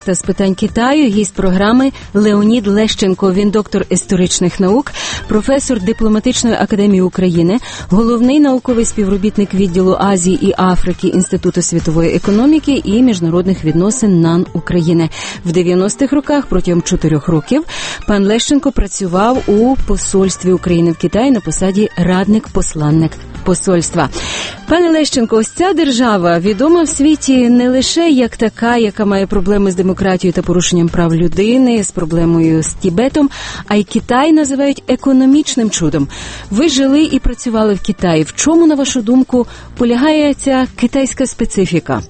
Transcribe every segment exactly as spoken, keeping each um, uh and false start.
журналіста з питань Китаю, гість програми Леонід Лещенко. Він доктор історичних наук, професор Дипломатичної академії України, головний науковий співробітник відділу Азії і Африки Інституту світової економіки і міжнародних відносин НАН України. В дев'яностих роках протягом чотирьох років пан Лещенко працював у посольстві України в Китаї на посаді радник-посланник посольства. Пане Лещенко, ось ця держава відома в світі не лише як така, яка має проблеми з демократією та порушенням прав людини, з проблемою з Тібетом, а й Китай називають економічним чудом. Ви жили і працювали в Китаї. В чому, на вашу думку, полягає ця китайська специфіка?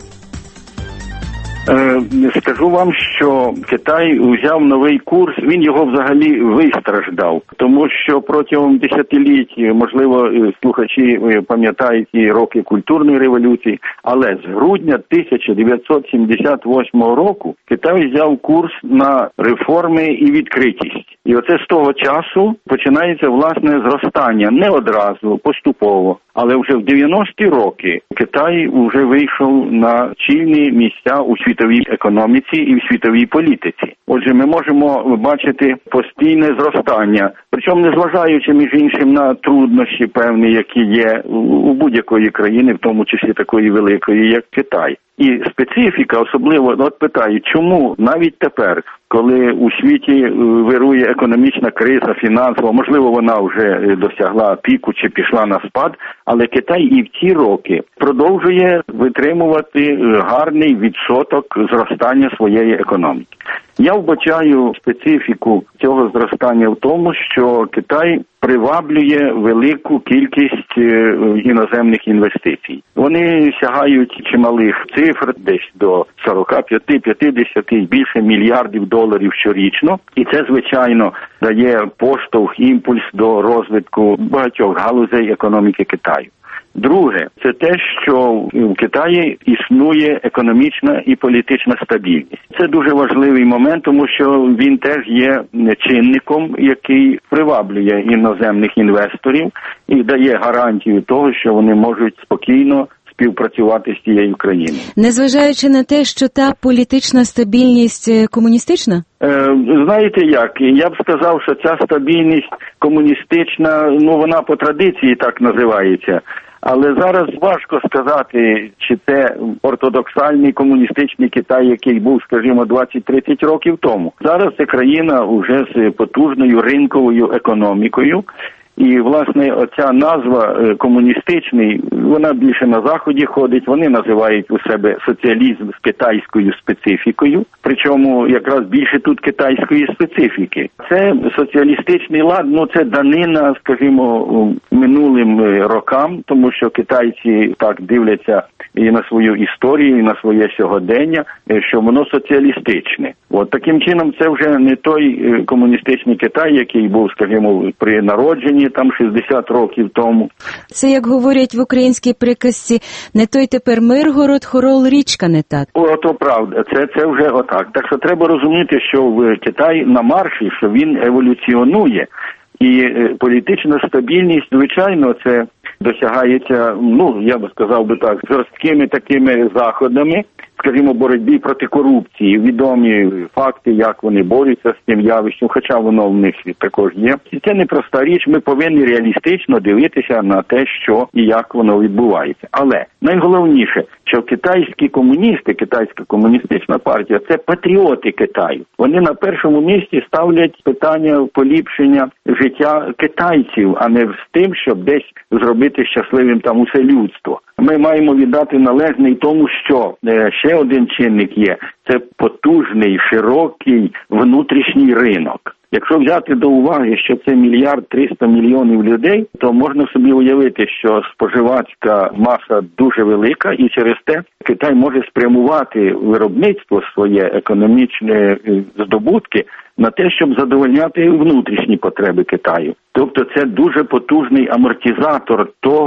Скажу вам, що Китай взяв новий курс, він його взагалі вистраждав, тому що протягом десятиліть, можливо, слухачі пам'ятають і роки культурної революції, але з грудня тисяча дев'ятсот сімдесят восьмого року Китай взяв курс на реформи і відкритість. І оце з того часу починається, власне, зростання. Не одразу, поступово. Але вже в дев'яності роки Китай вже вийшов на чільні місця у світовій економіці і в світовій політиці. Отже, ми можемо бачити постійне зростання, причому незважаючи, між іншим, на труднощі певні, які є у будь-якої країни, в тому числі такої великої, як Китай. І специфіка, особливо, от питаю, чому навіть тепер, коли у світі вирує економічна криза, фінансова, можливо, вона вже досягла піку чи пішла на спад, але Китай і в ті роки продовжує витримувати гарний відсоток зростання своєї економіки. Я вбачаю специфіку цього зростання в тому, що Китай приваблює велику кількість іноземних інвестицій. Вони сягають чималих цифр, десь до сорок п'ять - п'ятдесят і більше мільярдів доларів щорічно. І це, звичайно, дає поштовх, імпульс до розвитку багатьох галузей економіки Китаю. Друге, це те, що в Китаї існує економічна і політична стабільність. Це дуже важливий момент, тому що він теж є чинником, який приваблює іноземних інвесторів і дає гарантію того, що вони можуть спокійно співпрацювати з тією країною. Незважаючи на те, що та політична стабільність комуністична? Е, знаєте як, я б сказав, що ця стабільність комуністична, ну вона по традиції так називається. Але зараз важко сказати, чи це ортодоксальний комуністичний Китай, який був, скажімо, двадцять-тридцять років тому. Зараз це країна вже з потужною ринковою економікою. І, власне, оця назва комуністичний, вона більше на Заході ходить, вони називають у себе соціалізм з китайською специфікою, причому якраз більше тут китайської специфіки. Це соціалістичний лад, ну це данина, скажімо, минулим рокам, тому що китайці так дивляться і на свою історію, і на своє сьогодення, що воно соціалістичне. От таким чином це вже не той комуністичний Китай, який був, скажімо, при народженні там шістдесят років тому. Це, як говорять в українській приказці, не той тепер Миргород, Хорол, річка не та. О, то правда, це, це вже отак. Так що треба розуміти, що в Китаї на марші, що він еволюціонує. І політична стабільність, звичайно, це досягається, ну, я би сказав би так, жорсткими такими заходами, скажімо, боротьбі проти корупції, відомі факти, як вони борються з цим явищем, хоча воно в них також є. І це непроста річ, ми повинні реалістично дивитися на те, що і як воно відбувається. Але найголовніше, що китайські комуністи, китайська комуністична партія – це патріоти Китаю. Вони на першому місці ставлять питання поліпшення життя китайців, а не з тим, щоб десь зробити щасливим там усе людство. Ми маємо віддати належне й тому, що е, ще один чинник є – це потужний, широкий внутрішній ринок. Якщо взяти до уваги, що це мільярд триста мільйонів людей, то можна собі уявити, що споживацька маса дуже велика, і через те Китай може спрямувати виробництво своє, економічні здобутки на те, щоб задовольняти внутрішні потреби Китаю. Тобто це дуже потужний амортизатор того,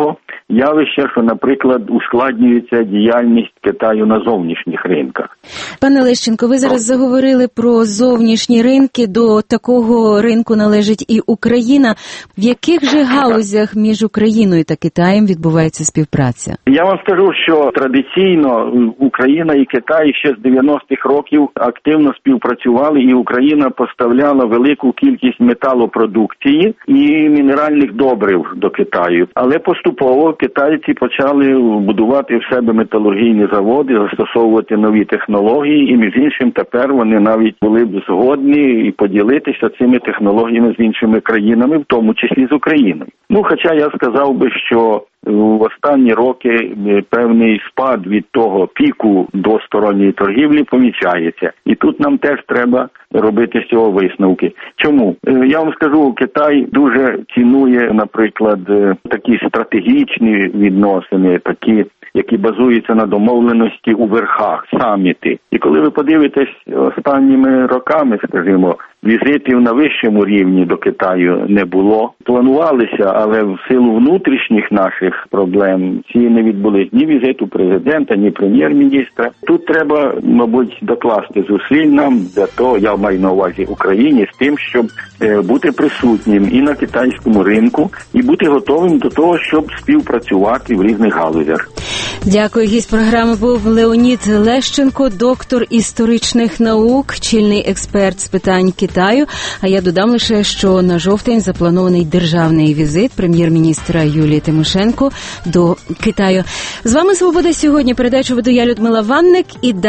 явище, що, наприклад, ускладнюється діяльність Китаю на зовнішніх ринках. Пане Лещенко, ви зараз заговорили про зовнішні ринки. До такого ринку належить і Україна. В яких же галузях між Україною та Китаєм відбувається співпраця? Я вам скажу, що традиційно Україна і Китай ще з дев'яностих років активно співпрацювали, і Україна поставляла велику кількість металопродукції і мінеральних добрив до Китаю. Але поступово китайці почали будувати в себе металургійні заводи, застосовувати нові технології, і між іншим тепер вони навіть були б згодні і поділитися цими технологіями з іншими країнами, в тому числі з Україною. Ну, хоча я сказав би, що в останні роки певний спад від того піку двосторонньої торгівлі помічається. І тут нам теж треба робити з цього висновки. Чому? Я вам скажу, Китай дуже цінує, наприклад, такі стратегічні відносини, такі, які базуються на домовленості у верхах, саміти. І коли ви подивитесь останніми роками, скажімо, візитів на вищому рівні до Китаю не було. Планувалися, але в силу внутрішніх наших проблем ці не відбулись ні візиту президента, ні прем'єр-міністра. Тут треба, мабуть, докласти зусиль нам для того, я маю на увазі Україні, з тим, щоб бути присутнім і на китайському ринку, і бути готовим до того, щоб співпрацювати в різних галузях. Дякую. Гість програми був Леонід Лещенко, доктор історичних наук, чільний експерт з питань Китаю. А я додам лише, що на жовтень запланований державний візит прем'єр-міністра Юлії Тимошенко до Китаю. З вами «Свобода сьогодні». Передачу веду я, Людмила Ванник. І